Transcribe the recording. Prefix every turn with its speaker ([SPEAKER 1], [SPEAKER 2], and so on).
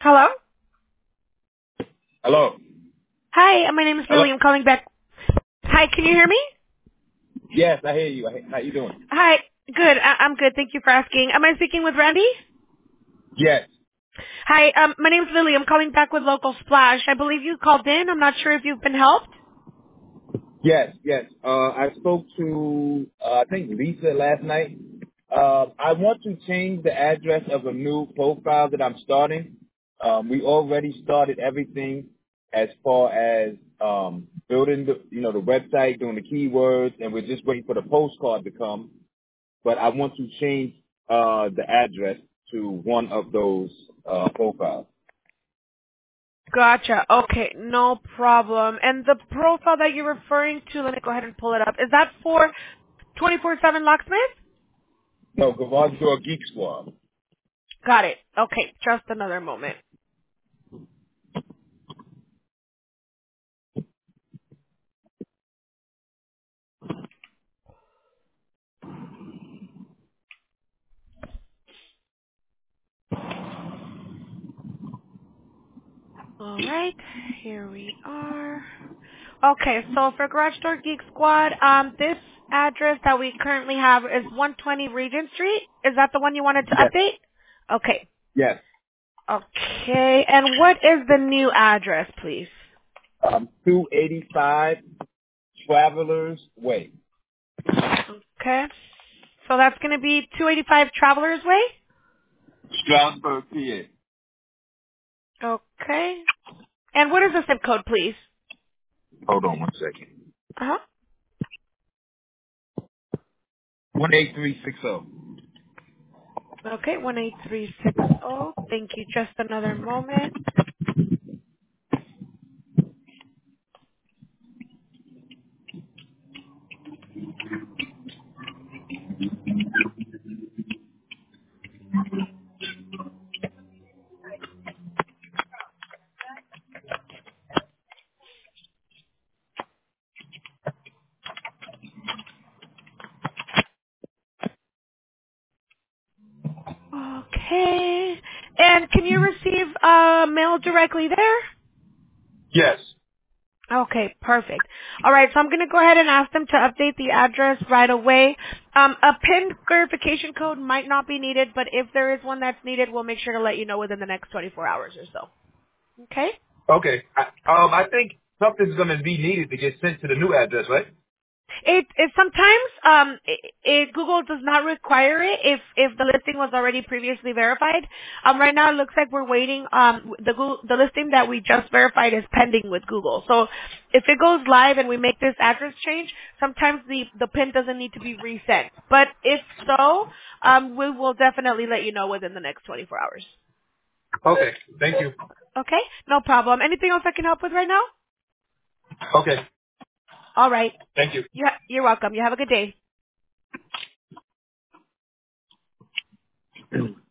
[SPEAKER 1] Hello?
[SPEAKER 2] Hello.
[SPEAKER 1] Hi, my name is
[SPEAKER 2] Hello.
[SPEAKER 1] Lily. I'm calling back. Hi, can you hear me?
[SPEAKER 2] Yes, I hear you. How you doing?
[SPEAKER 1] Hi. Good. I'm good. Thank you for asking. Am I speaking with Randy?
[SPEAKER 2] Yes.
[SPEAKER 1] Hi, my name is Lily. I'm calling back with Local Splash. I believe you called in. I'm not sure if you've been helped.
[SPEAKER 2] Yes. I spoke to I think Lisa last night. I want to change the address of a new profile that I'm starting. We already started everything as far as building the website, doing the keywords, and we're just waiting for the postcard to come. But I want to change the address to one of those profiles.
[SPEAKER 1] Gotcha. Okay, no problem. And the profile that you're referring to, let me go ahead and pull it up. Is that for 24/7 Locksmith?
[SPEAKER 2] No, Garage Door Geek Squad.
[SPEAKER 1] Got it. Okay, just another moment. All right, here we are. Okay, so for Garage Door Geek Squad, this address that we currently have is 120 Regent Street. Is that the one you wanted to
[SPEAKER 2] Yes.
[SPEAKER 1] update? Okay.
[SPEAKER 2] Yes.
[SPEAKER 1] Okay, and what is the new address, please?
[SPEAKER 2] 285 Travelers Way,
[SPEAKER 1] Okay. So that's going to be 285 Travelers Way?
[SPEAKER 2] Stroudsburg, PA.
[SPEAKER 1] Okay. And what is the zip code, please?
[SPEAKER 2] Hold on one second.
[SPEAKER 1] Uh-huh.
[SPEAKER 2] 18360.
[SPEAKER 1] Okay, 18360. Thank you. Just another moment. Okay. And can you receive mail directly there?
[SPEAKER 2] Yes.
[SPEAKER 1] Okay, perfect. All right, so I'm going to go ahead and ask them to update the address right away. A PIN verification code might not be needed, but if there is one that's needed, we'll make sure to let you know within the next 24 hours or so. Okay?
[SPEAKER 2] Okay. I think something's going to be needed to get sent to the new address, right?
[SPEAKER 1] It sometimes Google does not require it if the listing was already previously verified. Right now it looks like we're waiting. The listing that we just verified is pending with Google. So if it goes live and we make this address change, sometimes the PIN doesn't need to be resent. But if so, we will definitely let you know within the next 24 hours.
[SPEAKER 2] Okay. Thank you.
[SPEAKER 1] Okay, no problem. Anything else I can help with right now?
[SPEAKER 2] Okay.
[SPEAKER 1] All right.
[SPEAKER 2] Thank you.
[SPEAKER 1] You're welcome. You have a good day.